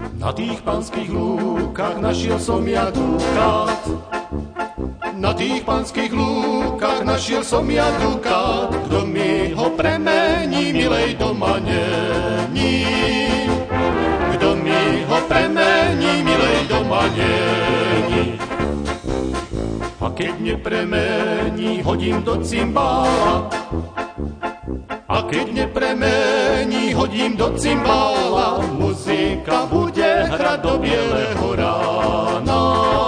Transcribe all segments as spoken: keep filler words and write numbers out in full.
Na tých panských lúkach našiel som ja dukát. Na tých panských lúkach našiel som ja dukát. Kto mi ho premení, milej doma není. Kto mi ho premení, milej doma není. A keď nepremení, hodím do cymbála. A keď nepremení, hodím do cymbála. Muzika bude hrať do bieleho rána.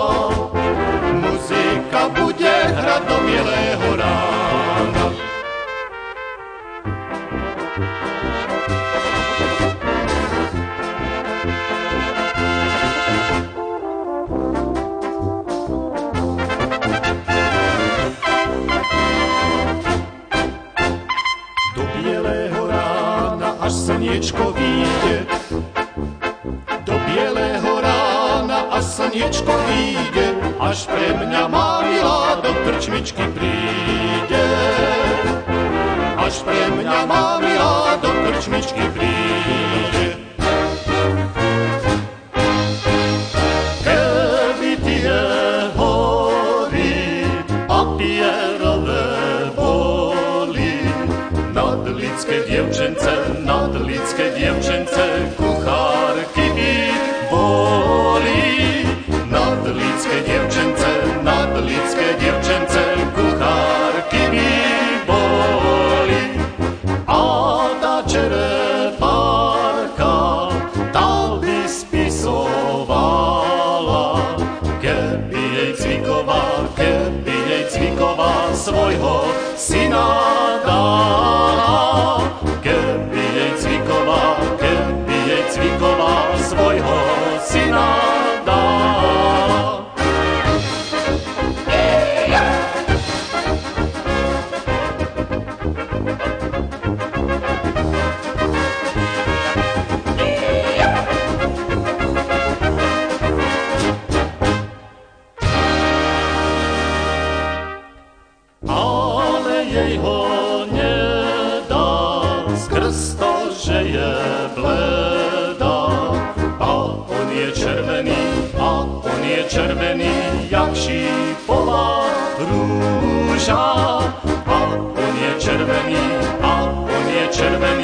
Muzika bude hrať do bieleho rána. Do bieleho rána, až slniečko vyjde. Do bieleho rána, až slniečko vyjde. Až pre mňa má milá do krčmičky príde. Až pre mňa má milá do krčmičky príde. Keby tie hory a pierové boli, nadlidské dievčence, nadlidské dievčence, kuchárky by boli. Nadlidské dievčence, nadlidské dievčence, kuchárky by boli. A tá čerepárka, tá by spisovala, keby jej cviková, keby jej cviková svojho syna dala. Keby jej cviková, keby jej cviková svojho syna dala. Ale jej ho nedá skrz to, že je bleda. A on je červený, a on je červený, jak šípová rúža. A on je červený, a on je červený,